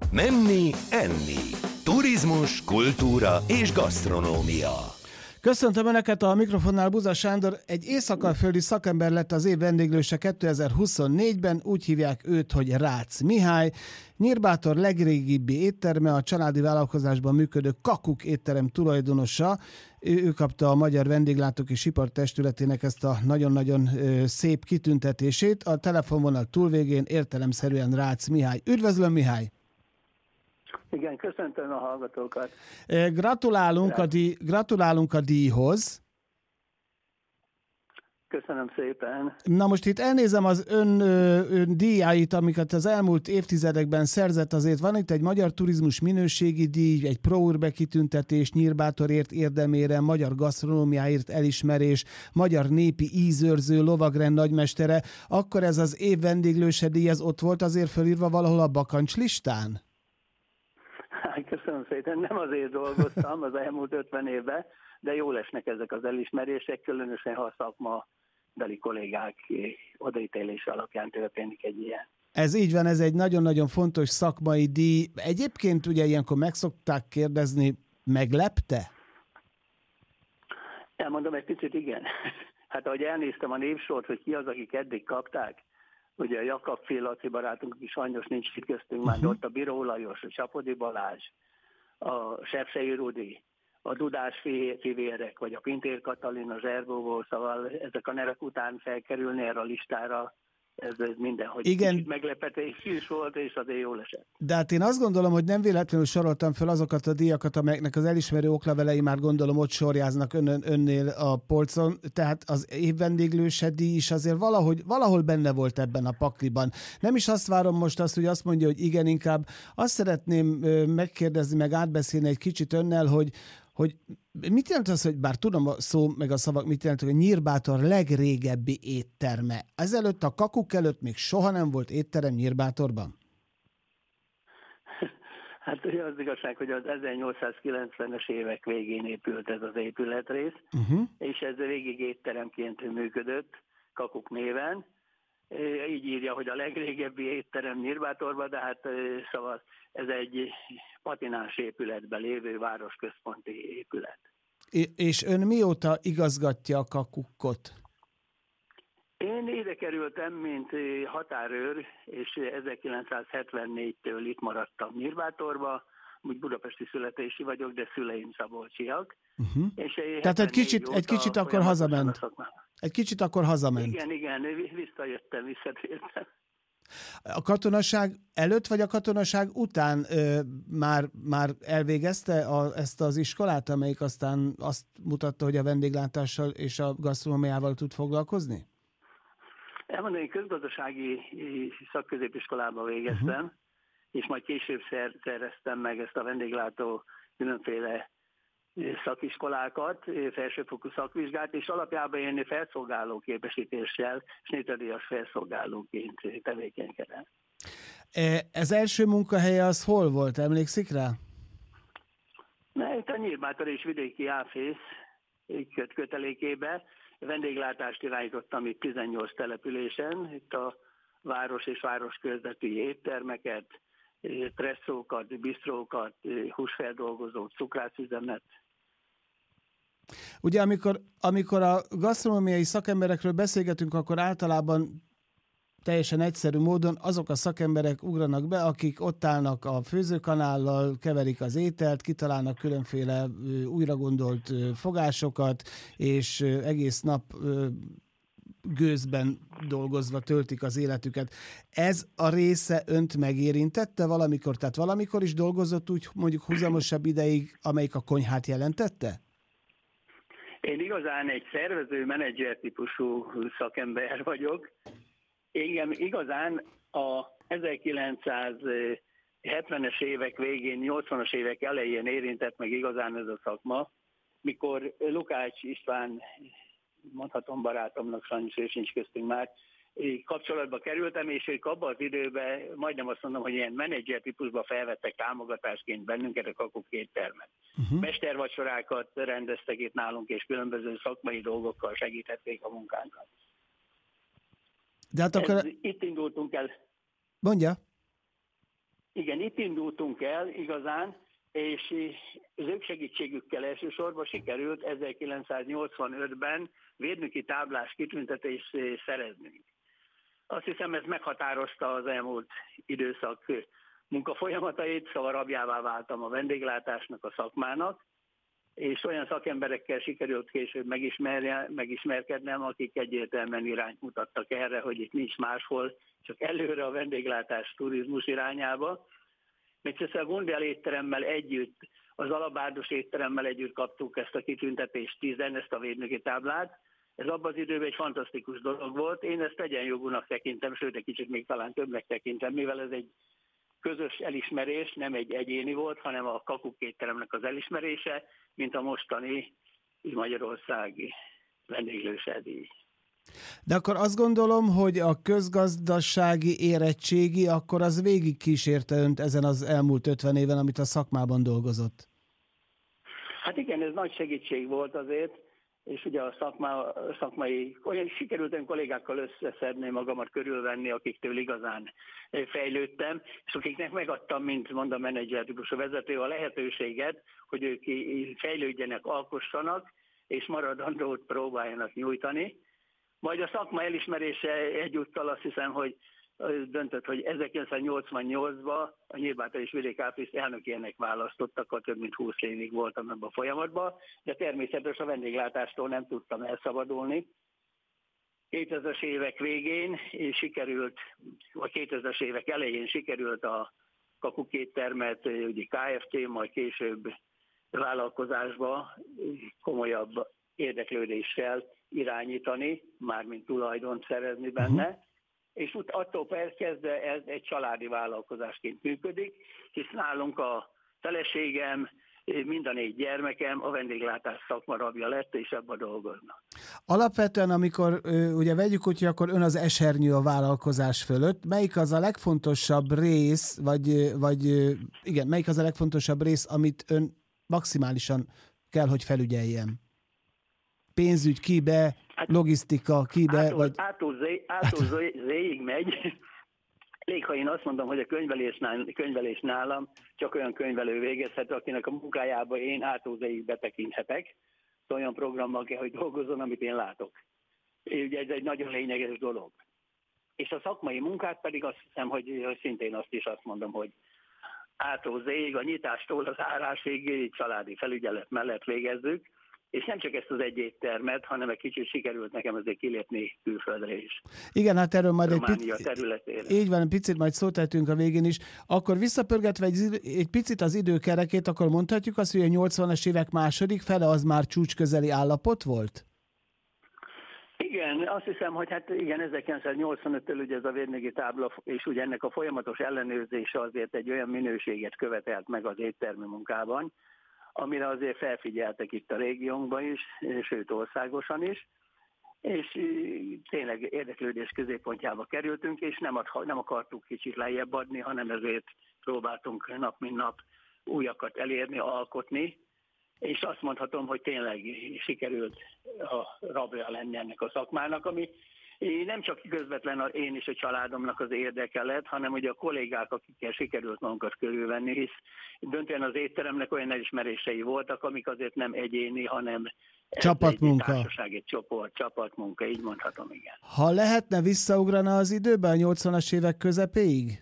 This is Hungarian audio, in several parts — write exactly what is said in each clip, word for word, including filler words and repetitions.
Menni, enni. Turizmus, kultúra és gasztronómia. Köszöntöm Önöket, a mikrofonnál Buza Sándor. Egy észak-alföldi szakember lett az év vendéglőse kétezer-huszonnégyben, úgy hívják őt, hogy Rácz Mihály. Nyírbátor legrégebbi étterme, a családi vállalkozásban működő Kakuk étterem tulajdonosa. Ő, ő kapta a Magyar Vendéglátók és Ipartestületének ezt a nagyon-nagyon ö, szép kitüntetését. A telefonvonal túlvégén értelemszerűen Rácz Mihály. Üdvözlöm, Mihály! Igen, köszöntöm a hallgatókat. Gratulálunk a, díj, gratulálunk a díjhoz. Köszönöm szépen. Na most itt elnézem az ön, ön díjait, amiket az elmúlt évtizedekben szerzett. Azért van itt egy Magyar Turizmus Minőségi Díj, egy Pro Urbe kitüntetés, Nyírbátorért érdemére, Magyar Gasztronómiáért elismerés, Magyar Népi Ízőrző, Lovagrend nagymestere. Akkor ez az év vendéglőse díj, ez ott volt azért felírva valahol a bakancslistán? Köszönöm szépen, nem azért dolgoztam az elmúlt ötven évben, de jól esnek ezek az elismerések, különösen ha a szakmabeli kollégák odaítélése alapján történik egy ilyen. Ez így van, ez egy nagyon-nagyon fontos szakmai díj. Egyébként ugye ilyenkor meg szokták kérdezni, meglepte? Elmondom egy picit, igen. Hát ahogy elnéztem a névsort, hogy ki az, akik eddig kapták, ugye a Jakab Fél Laci barátunk is sajnos nincs itt köztünk, már uh-huh. ott a Biró Lajos, a Csapodi Balázs, a Sepsei Rudi, a Dudás fivérek, vagy a Pintér Katalin, a Zserbóból, szóval ezek a nevek után felkerülni erre a listára, ez, ez mindenhogy kicsit meglepetés is volt, és azért jól esett. De hát én azt gondolom, hogy nem véletlenül soroltam fel azokat a díjakat, amelyeknek az elismerő oklevelei már gondolom ott sorjáznak ön, önnél a polcon, tehát az évvendéglőse díj is azért valahogy, valahol benne volt ebben a pakliban. Nem is azt várom most azt, hogy azt mondja, hogy igen, inkább azt szeretném megkérdezni, meg átbeszélni egy kicsit önnel, hogy hogy mit jelent az, hogy bár tudom a szó meg a szavak mit jelent, hogy a Nyírbátor legrégebbi étterme. Ezelőtt a Kakuk előtt még soha nem volt étterem Nyírbátorban? Hát az igazság, hogy az ezernyolcszázkilencvenes évek végén épült ez az épületrész, uh-huh. és ez végig étteremként működött Kakuk néven. Így írja, hogy a legrégebbi étterem Nyírbátorban, de hát szóval ez egy patinás épületben lévő városközponti épület. És ön mióta igazgatja a Kakukot? Én ide kerültem, mint határőr, és ezerkilencszázhetvennégytől itt maradtam Nyírbátorba, úgy budapesti születési vagyok, de szüleim szabolcsiak. Uh-huh. És Tehát egy kicsit, egy kicsit akkor hazament. Egy kicsit akkor hazament. Igen, igen, visszajöttem, visszatértem. A katonaság előtt vagy a katonaság után ö, már, már elvégezte a, ezt az iskolát, amelyik aztán azt mutatta, hogy a vendéglátással és a gasztronómiával tud foglalkozni? Elmondom, én közgazdasági szakközépiskolában végeztem, uh-huh. és majd később szer, szereztem meg ezt a vendéglátó különféle szakiskolákat, felsőfokú szakvizsgát, és alapjában én felszolgáló képesítéssel, snétadíjas felszolgálóként tevékenykedem. Ez első munkahelye az hol volt? Emlékszik rá? Na, itt a Nyírbátor és vidéki áfész köt kötelékébe. Vendéglátást irányítottam itt tizennyolc településen, itt a város és város körzeti éttermeket, presszókat, bistrókat, húsfeldolgozót, cukrászüzemet. Ugye amikor, amikor a gasztronómiai szakemberekről beszélgetünk, akkor általában teljesen egyszerű módon azok a szakemberek ugranak be, akik ott állnak a főzőkanállal, keverik az ételt, kitalálnak különféle újragondolt fogásokat, és egész nap gőzben dolgozva töltik az életüket. Ez a része önt megérintette valamikor? Tehát valamikor is dolgozott úgy mondjuk húzamosabb ideig, amelyik a konyhát jelentette? Én igazán egy szervező, menedzser típusú szakember vagyok. Engem igazán a ezerkilencszázhetvenes évek végén, nyolcvanas évek elején érintett meg igazán ez a szakma, mikor Lukács István, mondhatom barátomnak, sajnos ő sincs köztünk már, kapcsolatba kerültem, és ők abban az időben, majdnem azt mondom, hogy ilyen menedzser típusban felvettek támogatásként bennünket a Kakuk éttermet. Uh-huh. Mestervacsorákat rendeztek itt nálunk, és különböző szakmai dolgokkal segítették a munkánkat. De hát akkor... Ez, itt indultunk el. Mondja. Igen, itt indultunk el igazán, és az ő segítségükkel elsősorban sikerült ezerkilencszáznyolcvanötben védnöki táblás kitüntetést szereznünk. Azt hiszem, ez meghatározta az elmúlt időszak munkafolyamatait, szóval rabjává váltam a vendéglátásnak, a szakmának, és olyan szakemberekkel sikerült később megismerkednem, akik egyértelműen irányt mutattak erre, hogy itt nincs máshol, csak előre a vendéglátás turizmus irányába. Még a Gondvial étteremmel együtt, az Alabárdos étteremmel együtt kaptuk ezt a kitüntetést tízen, ezt a védnöki táblát. Ez abban az időben egy fantasztikus dolog volt. Én ezt egyenjogúnak tekintem, sőt, egy kicsit még talán többnek tekintem, mivel ez egy közös elismerés, nem egy egyéni volt, hanem a Kakuk étteremnek az elismerése, mint a mostani magyarországi vendéglőserdíj. De akkor azt gondolom, hogy a közgazdasági érettségi, akkor az végig kísérte önt ezen az elmúlt ötven éven, amit a szakmában dolgozott. Hát igen, ez nagy segítség volt azért, és ugye a szakma, szakmai, olyan sikerült olyan kollégákkal összeszedni, magamat körülvenni, akiktől igazán fejlődtem, és akiknek megadtam, mint mondom, menedzser típusú vezető, a lehetőséget, hogy ők fejlődjenek, alkossanak, és maradandót próbáljanak nyújtani. Majd a szakma elismerése egyúttal azt hiszem, hogy döntött, hogy ezerkilencszáznyolcvannyolcban a Nyírbátor és Vidék Ápriliszt elnökének választottak, a több mint húsz évig voltam ebben a folyamatban, de természetesen a vendéglátástól nem tudtam elszabadulni. kétezres évek végén sikerült, vagy kétezres évek elején sikerült a Kakuk éttermet, ugye ká ef té, majd később vállalkozásba komolyabb érdeklődéssel irányítani, mármint tulajdont szerezni benne, uh-huh. és úgy attól kezdve ez egy családi vállalkozásként működik, hisz nálunk a feleségem, mind a négy gyermekem a vendéglátás szakma rabja lett, és ebben dolgoznak. Alapvetően, amikor ugye vegyük úgy, akkor ön az esernyő a vállalkozás fölött, melyik az a legfontosabb rész, vagy, vagy igen, melyik az a legfontosabb rész, amit ön maximálisan kell, hogy felügyeljen? Pénzügy kibe, logisztika kibe, ától, vagy... Ától, zé, ától zé, zéig megy. Elég, ha én azt mondom, hogy a könyvelés, nál, könyvelés nálam csak olyan könyvelő végezhet, akinek a munkájába én ától zéig betekinthetek. Olyan programmal kell, hogy dolgozzon, amit én látok. Ugye ez egy nagyon lényeges dolog. És a szakmai munkát pedig azt hiszem, hogy, hogy szintén azt is azt mondom, hogy ától zéig, a nyitástól az árásig családi felügyelet mellett végezzük, és nem csak ezt az egy éttermet, hanem egy kicsit sikerült nekem azért kilépni külföldre is. Igen, hát erről majd egy picit, így van, egy picit majd szót tettünk a végén is. Akkor visszapörgetve egy, egy picit az időkerekét, akkor mondhatjuk azt, hogy a nyolcvanas évek második fele az már csúcsközeli állapot volt? Igen, azt hiszem, hogy hát igen, ezerkilencszáznyolcvanöttől ugye ez a védnöki tábla, és ugye ennek a folyamatos ellenőrzése azért egy olyan minőséget követelt meg az éttermi munkában, amire azért felfigyeltek itt a régiónkban is, sőt országosan is, és tényleg érdeklődés középpontjába kerültünk, és nem, ad, nem akartuk kicsit lejjebb adni, hanem ezért próbáltunk nap mint nap újakat elérni, alkotni, és azt mondhatom, hogy tényleg sikerült a rabja lenni ennek a szakmának, ami nem csak közvetlen én és a családomnak az érdeke lett, hanem ugye a kollégák, akikkel sikerült magunkat körülvenni, hisz döntően az étteremnek olyan elismerései voltak, amik azért nem egyéni, hanem csapatmunka. Egy társaság, egy csoport, csapatmunka, így mondhatom, igen. Ha lehetne visszaugrana az időben a nyolcvanas évek közepéig?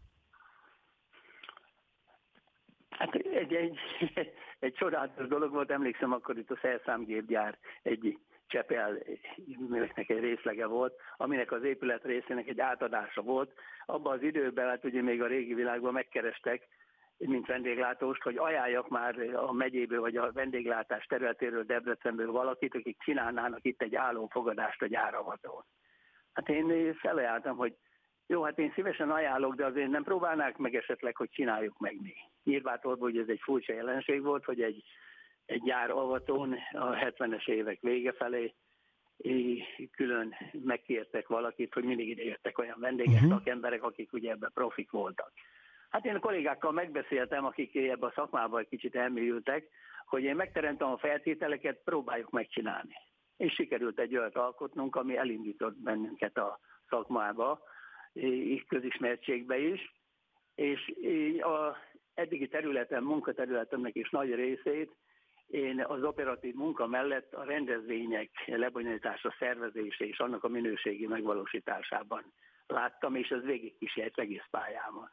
Hát egy, egy, egy csodálatos dolog volt, emlékszem, akkor itt a szerszámgépgyár egy Csepel műveknek egy részlege volt, aminek az épület részének egy átadása volt. Abban az időben, hát ugye még a régi világban megkerestek, mint vendéglátóst, hogy ajánljak már a megyéből vagy a vendéglátás területéről, Debrecenből valakit, akik csinálnának itt egy állófogadást a gyáravatón. Hát én felajánlottam, hogy jó, hát én szívesen ajánlok, de azért nem próbálnák meg esetleg, hogy csináljuk meg mi. Nyírbátorban, hogy ez egy furcsa jelenség volt, hogy egy egy gyáravatón a hetvenes évek vége felé külön megkértek valakit, hogy mindig ide jöttek olyan vendéges uh-huh. szakemberek, akik ugye ebben profik voltak. Hát én a kollégákkal megbeszéltem, akik ebben a szakmában egy kicsit elmélyültek, hogy én megteremtem a feltételeket, próbáljuk megcsinálni. És sikerült egy olyat alkotnunk, ami elindított bennünket a szakmába, közismertségbe is, és a eddigi területen, munkaterületemnek is nagy részét én az operatív munka mellett a rendezvények lebonyolítása, szervezése és annak a minőségi megvalósításában láttam, és ez végigkísért egész pályámon.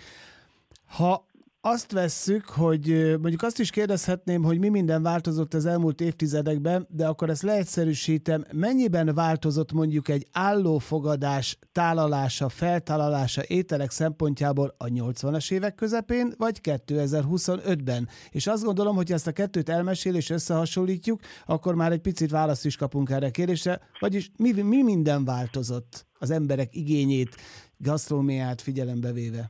Ha azt vesszük, hogy mondjuk azt is kérdezhetném, hogy mi minden változott az elmúlt évtizedekben, de akkor ezt leegyszerűsítem, mennyiben változott mondjuk egy állófogadás tálalása, feltálalása ételek szempontjából a nyolcvanas évek közepén, vagy kétezer-huszonötben? És azt gondolom, hogy ezt a kettőt elmesél és összehasonlítjuk, akkor már egy picit választ is kapunk erre a kérdésre, vagyis mi, mi minden változott az emberek igényét, gasztronómiát figyelembe véve?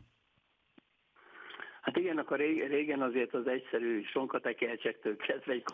Hát igen, akkor régen azért az egyszerű sonkatekercsektől kezdve egy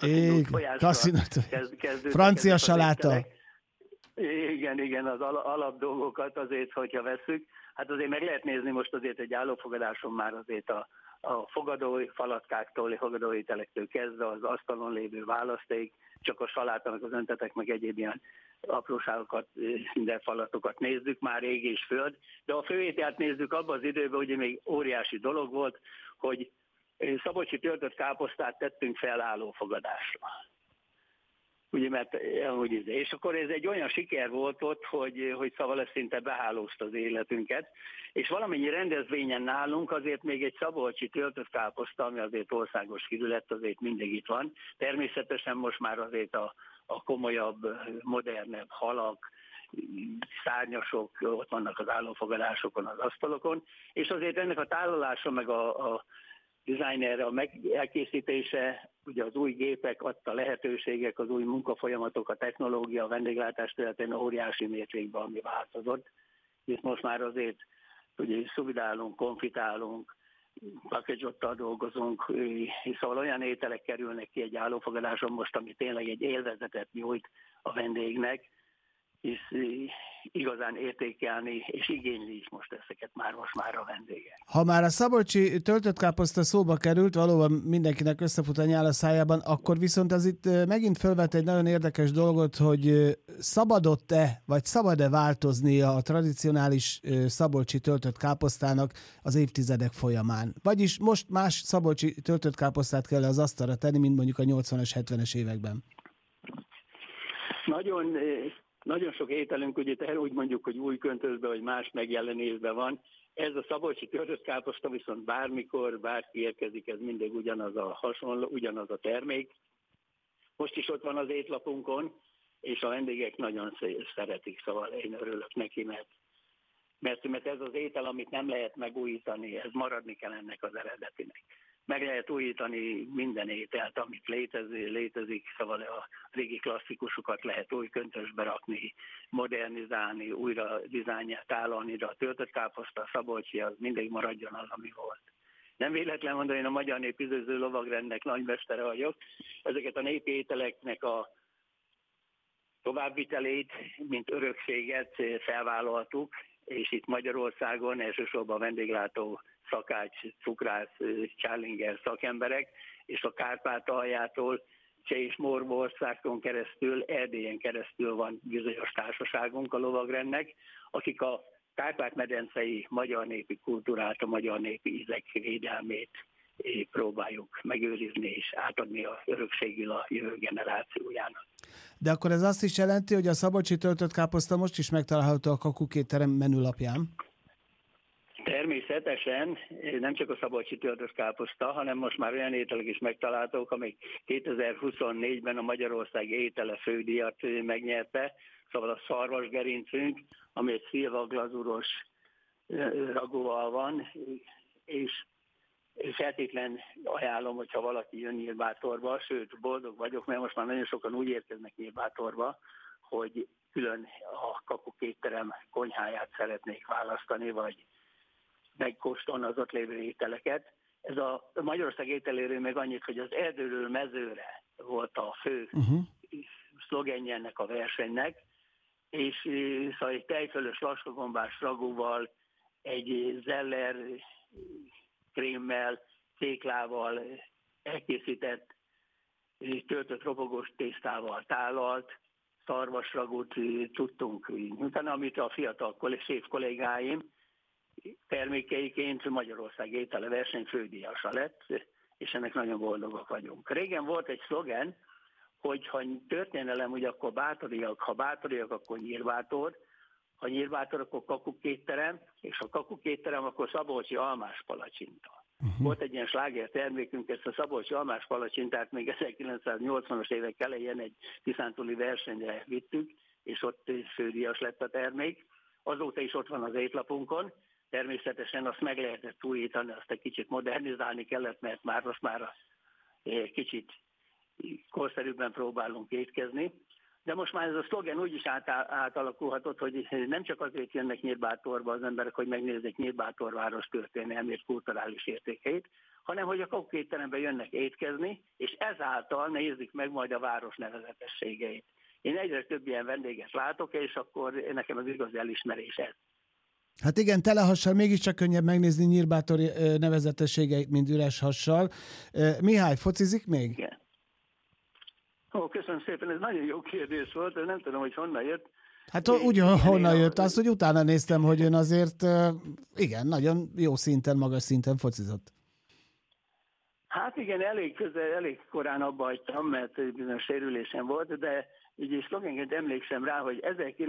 kaszinótól, francia saláta. Igen, igen, az alap dolgokat azért, hogyha vesszük. Hát azért meg lehet nézni most azért egy állófogadáson már azért a, a fogadói falatkáktól, a fogadói telektől kezdve az asztalon lévő választék, csak a salátának az öntetek, meg egyéb ilyen apróságokat, minden falatokat nézzük, már ég és föld. De a főételt nézzük abban az időben, ugye még óriási dolog volt, hogy szabolcsi töltött káposztát tettünk fel állófogadásra. Ugye, mert ahogy, és akkor ez egy olyan siker volt ott, hogy, hogy szóval ez szinte behálózta az életünket, és valamennyi rendezvényen nálunk azért még egy szabolcsi töltött káposzta, ami azért országos hírű lett, azért mindig itt van. Természetesen most már azért a, a komolyabb, modernebb halak, szárnyasok ott vannak az állófogadásokon, az asztalokon, és azért ennek a tálalása, meg a, a designerre a meg elkészítése, ugye az új gépek adta lehetőségek, az új munkafolyamatok, a technológia, a vendéglátás területén óriási mértékben, ami változott. És most már azért ugye szubidálunk, konfitálunk, package-ottal dolgozunk, és szóval olyan ételek kerülnek ki egy állófogadáson most, ami tényleg egy élvezetet nyújt a vendégnek, és igazán értékelni, és igényli is most ezeket már most már a vendégek. Ha már a szabolcsi töltött káposzta szóba került, valóban mindenkinek összefut a nyál a szájában, akkor viszont az itt megint felvet egy nagyon érdekes dolgot, hogy szabadott-e, vagy szabad-e változnia a tradicionális szabolcsi töltött káposztának az évtizedek folyamán? Vagyis most más szabolcsi töltött káposztát kell az asztalra tenni, mint mondjuk a nyolcvanas, hetvenes években. Nagyon... Nagyon sok ételünk, ugye úgy mondjuk, hogy új köntösben, vagy más megjelenésben van. Ez a szabolcsi töltött káposzta viszont bármikor, bárki érkezik, ez mindig ugyanaz a hasonló, ugyanaz a termék. Most is ott van az étlapunkon, és a vendégek nagyon szeretik, szóval én örülök neki, mert, mert, mert ez az étel, amit nem lehet megújítani, ez maradni kell ennek az eredetinek. Meg lehet újítani minden ételt, amit létezik, létezik, szóval a régi klasszikusokat lehet új köntösbe rakni, modernizálni, újra dizájnját tálalni, de a töltött káposzta, a szabolcsi, az mindig maradjon az, ami volt. Nem véletlen mondani, én a Magyar Népidőző Lovagrendnek nagymestere vagyok. Ezeket a népi ételeknek a továbbvitelét, mint örökséget felvállaltuk, és itt Magyarországon elsősorban a vendéglátó szakács, cukrász, csálinger szakemberek, és a Kárpátaljától Cseh és Morvaországon keresztül, Erdélyen keresztül van bizonyos társaságunk a lovagrendnek, akik a Kárpát-medencei magyar népi kultúrát, a magyar népi ízek védelmét próbáljuk megőrizni és átadni a örökségül a jövő generációjának. De akkor ez azt is jelenti, hogy a szabolcsi töltött káposzta most is megtalálható a Kakuk étterem menülapján? Természetesen nem csak a szabolcsi töltött káposzta, hanem most már olyan ételek is megtalálhatók, amik kétezer-huszonnégyben a Magyarország étele fődíjat megnyerte, szóval a szarvasgerincünk, ami egy szilva glazúros ragúval van, és feltétlen ajánlom, hogyha valaki jön Nyírbátorba, sőt, boldog vagyok, mert most már nagyon sokan úgy érkeznek Nyírbátorba, hogy külön a Kakuk étterem konyháját szeretnék választani, vagy megkóstolni az ott lévő ételeket. Ez a Magyarország ételéről még annyit, hogy az erdőről mezőre volt a fő uh-huh. szlogenje ennek a versenynek, és szóval egy tejfölös laskagombás ragúval, egy zeller krémmel, céklával elkészített töltött robogós tésztával tálalt szarvasragút tudtunk nyújtani, amit a fiatal séf kollégáim termékeiként Magyarország étele verseny fődíjasa lett, és ennek nagyon boldogak vagyunk. Régen volt egy szlogen, hogy ha történelem, ugye akkor bátoriak, ha bátoriak, akkor nyírbátor, ha nyírbátor, akkor kakukétterem, és ha kakukétterem, akkor szabolcsi almás palacsinta. Uh-huh. Volt egy ilyen sláger termékünk, ezt a szabolcsi almás palacsintát még ezerkilencszáznyolcvanas évek elején egy tiszántúli versenyre vittük, és ott fődíjas lett a termék. Azóta is ott van az étlapunkon. Természetesen azt meg lehetett újítani, azt egy kicsit modernizálni kellett, mert már most már kicsit korszerűbben próbálunk étkezni. De most már ez a szlogen úgy is át, átalakulhatott, hogy nem csak azért jönnek Nyírbátorba az emberek, hogy megnézzék Nyírbátor város történelmi kulturális értékeit, hanem hogy a kakukétterembe jönnek étkezni, és ezáltal nézik meg majd a város nevezetességeit. Én egyre több ilyen vendéget látok, és akkor nekem az igazi elismerés ez. Hát igen, tele hassal mégiscsak könnyebb megnézni Nyírbátor nevezetességeit, mint üres hassal. Mihály, focizik még? Igen. Ó, köszönöm szépen, ez nagyon jó kérdés volt, de nem tudom, hogy honnan jött. Hát úgy honnan jött, azt, hogy utána néztem, hogy ön azért, igen, nagyon jó szinten, magas szinten focizott. Hát igen, elég közel, elég korán abba hagytam, mert bizonyos sérülésem volt, de így szlogenként emlékszem rá, hogy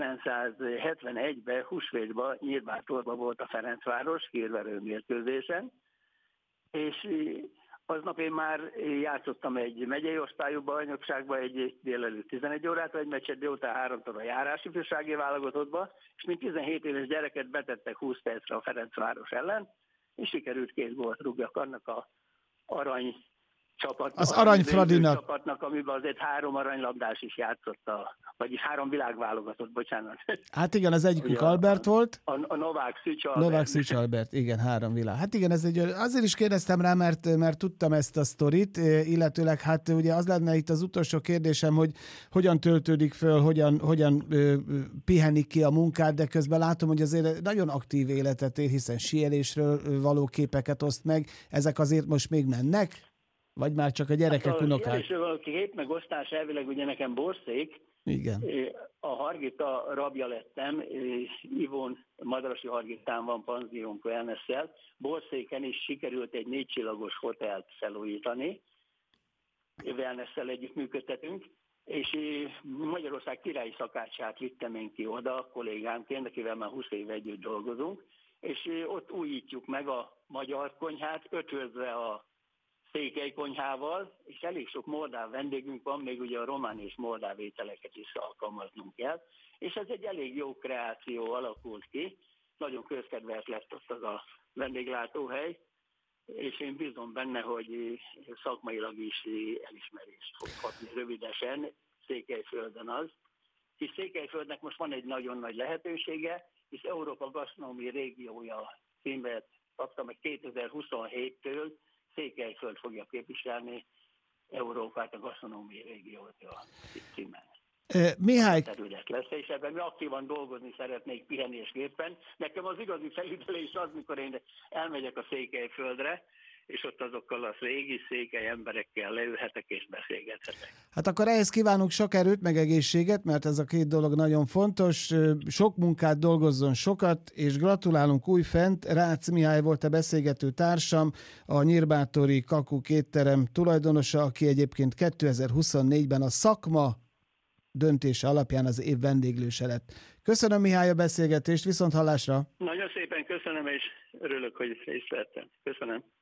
ezerkilencszázhetvenegyben húsvétban Nyírbátorban volt a Ferencváros hírverő mérkőzésen, és aznap én már játszottam egy megyei osztályú bajnokságban egy délelőtt tizenegy órát, egy meccset délután háromtól a járás ifjúsági válogatottba, és mint tizenhét éves gyereket betettek húsz percre a Ferencváros ellen, és sikerült két gólt rúgjak annak a arany csapatnak, az Arany Fradinak csapatnak, amiben azért három aranylabdás is játszott, a, vagyis három világválogatott, bocsánat. Hát igen, az egyikük Albert a, volt. A, a Novák Szűcs Albert. Novák Szűcs Albert, igen, három világ. Hát igen, ez egy, azért is kérdeztem rá, mert, mert tudtam ezt a sztorit, illetőleg hát ugye az lenne itt az utolsó kérdésem, hogy hogyan töltődik föl, hogyan, hogyan ö, pihenik ki a munkát, de közben látom, hogy azért nagyon aktív életet él, hiszen síelésről való képeket oszt meg. Ezek azért most még mennek? Vagy már csak a gyerekek, hát unokák? A jelésről kép megosztás elvileg ugye nekem borszék. Igen. A Hargita rabja lettem, Ivon Madrasi Hargitán van panziónk wellness-szel. Borszéken is sikerült egy négy csillagos hotelt felújítani. Wellness-szel együtt működtetünk. És Magyarország királyi szakácsát vittem én ki oda kollégámként, akivel már húsz éve együtt dolgozunk. És ott újítjuk meg a magyar konyhát, ötvözve a székely konyhával, és elég sok moldáv vendégünk van, még ugye a román és moldáv ételeket is alkalmaznunk kell, és ez egy elég jó kreáció alakult ki, nagyon közkedvelt lett ott az a vendéglátóhely, és én bízom benne, hogy szakmailag is elismerést fog kapni rövidesen Székelyföldön az, és Székelyföldnek most van egy nagyon nagy lehetősége, és Európa gasztronómiai régiója címet kaptam, hogy kétezer-huszonhéttől Székelyföld fogja képviselni Európát, a gasztronómiai régiót a címen. E, Mihály... terület lesz, és ebben mi aktívan dolgozni szeretnék pihenésképpen. Nekem az igazi felüdülés az, mikor én elmegyek a Székelyföldre, és ott azokkal a régi székely emberekkel leülhetek és beszélgethetek. Hát akkor ehhez kívánunk sok erőt, meg egészséget, mert ez a két dolog nagyon fontos. Sok munkát, dolgozzon sokat, és gratulálunk újfent. Rácz Mihály volt a beszélgető társam, a nyírbátori Kakuk étterem tulajdonosa, aki egyébként kétezer-huszonnégyben a szakma döntése alapján az év vendéglőse lett. Köszönöm, Mihály, a beszélgetést, viszont hallásra! Nagyon szépen köszönöm, és örülök, hogy részt vettem. Köszönöm.